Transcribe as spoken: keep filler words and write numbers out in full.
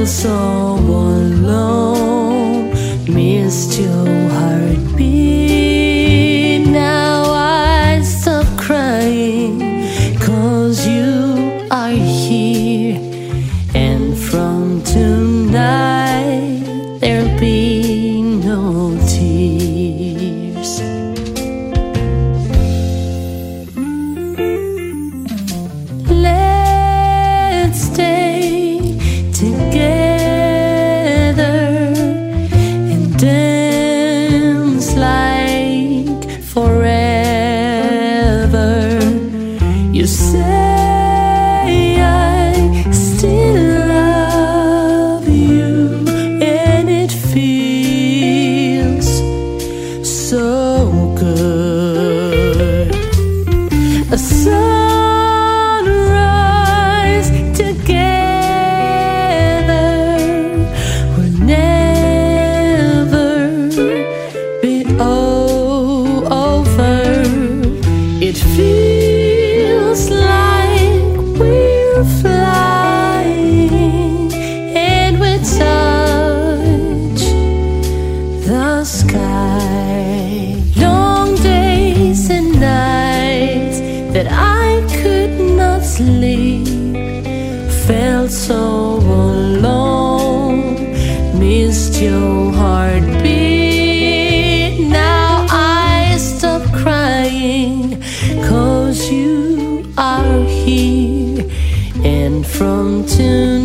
felt so alone, missed your heartbeat. Now I stop crying, 'cause you are here. And from tonight there'll be no tears. Let's stay together and dance like forever. You say I still love you, and it feels so good. A sunrise together will never be over. It feels like we're flying, and we touch the sky. Long days and nights that I could not sleep, felt so alone, missed your heartbeat. Now I stop crying, 'cause you are here. And from tonight